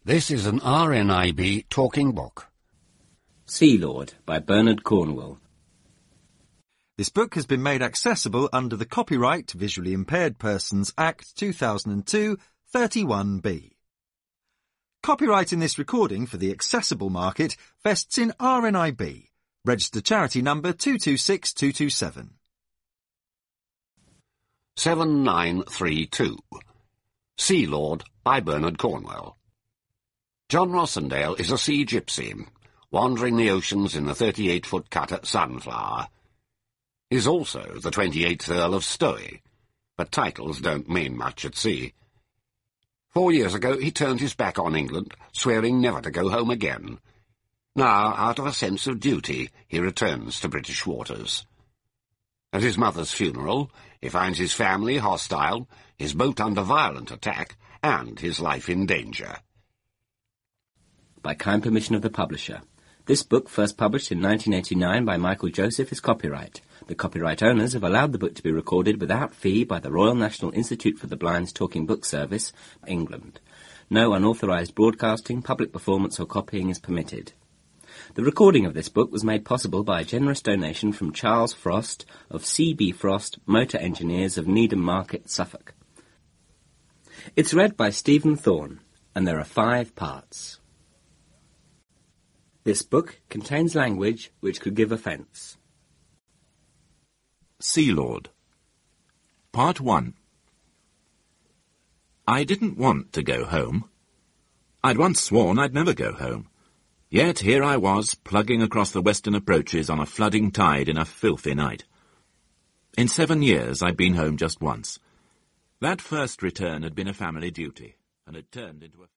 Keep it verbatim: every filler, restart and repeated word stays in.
This is an R N I B talking book. Sea Lord by Bernard Cornwell. This book has been made accessible under the Copyright Visually Impaired Persons Act two thousand two, thirty-one B. Copyright in this recording for the accessible market vests in R N I B, registered charity number two two six two two seven. seven nine three two. Sea Lord by Bernard Cornwell. John Rossendale is a sea gypsy, wandering the oceans in the thirty-eight-foot cutter Sunflower. He's also the twenty-eighth Earl of Stowey, but titles don't mean much at sea. Four years ago he turned his back on England, swearing never to go home again. Now, out of a sense of duty, he returns to British waters. At his mother's funeral, he finds his family hostile, his boat under violent attack, and his life in danger. By kind permission of the publisher. This book, first published in nineteen eighty-nine by Michael Joseph, is copyright. The copyright owners have allowed the book to be recorded without fee by the Royal National Institute for the Blind's Talking Book Service, England. No unauthorised broadcasting, public performance or copying is permitted. The recording of this book was made possible by a generous donation from Charles Frost of C B Frost, Motor Engineers of Needham Market, Suffolk. It's read by Stephen Thorne, and there are five parts. This book contains language which could give offence. Sea Lord. Part one. I didn't want to go home. I'd once sworn I'd never go home. Yet here I was, plugging across the western approaches on a flooding tide in a filthy night. In seven years I'd been home just once. That first return had been a family duty, and had turned into a...